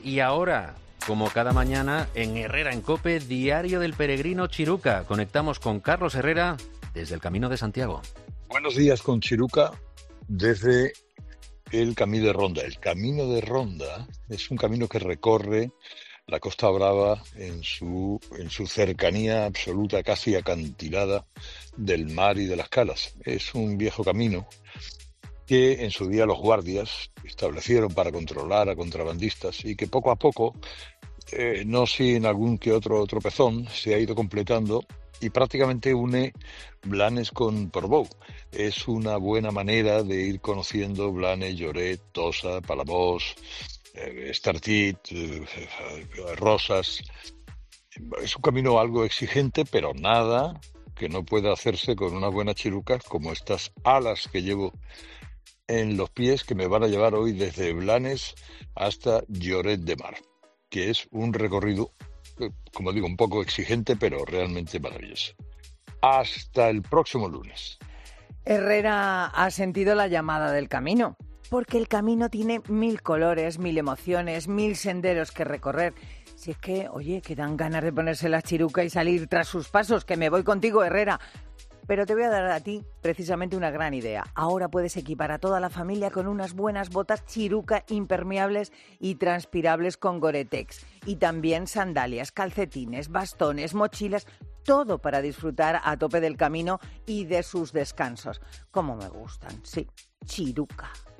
Y ahora, como cada mañana, en Herrera en COPE, Diario del Peregrino Chiruca. Conectamos con Carlos Herrera desde el Camino de Santiago. Buenos días con Chiruca desde el Camino de Ronda. El Camino de Ronda es un camino que recorre la Costa Brava en su cercanía absoluta, casi acantilada del mar y de las calas. Es un viejo camino que en su día los guardias establecieron para controlar a contrabandistas y que poco a poco, no sin algún que otro tropezón, se ha ido completando y prácticamente une Blanes con Portbou. Es una buena manera de ir conociendo Blanes, Lloret, Tossa, Palamós, Estartit, Rosas. Es un camino algo exigente, pero nada que no pueda hacerse con una buena chiruca como estas alas que llevo en los pies, que me van a llevar hoy desde Blanes hasta Lloret de Mar, que es un recorrido, como digo, un poco exigente, pero realmente maravilloso. Hasta el próximo lunes. Herrera ha sentido la llamada del camino, porque el camino tiene 1000 colores, 1000 emociones, 1000 senderos que recorrer. Si es que, oye, que dan ganas de ponerse la chiruca y salir tras sus pasos, que me voy contigo, Herrera. Pero te voy a dar a ti precisamente una gran idea. Ahora puedes equipar a toda la familia con unas buenas botas chiruca impermeables y transpirables con Gore-Tex. Y también sandalias, calcetines, bastones, mochilas, todo para disfrutar a tope del camino y de sus descansos. Como me gustan, sí, chiruca.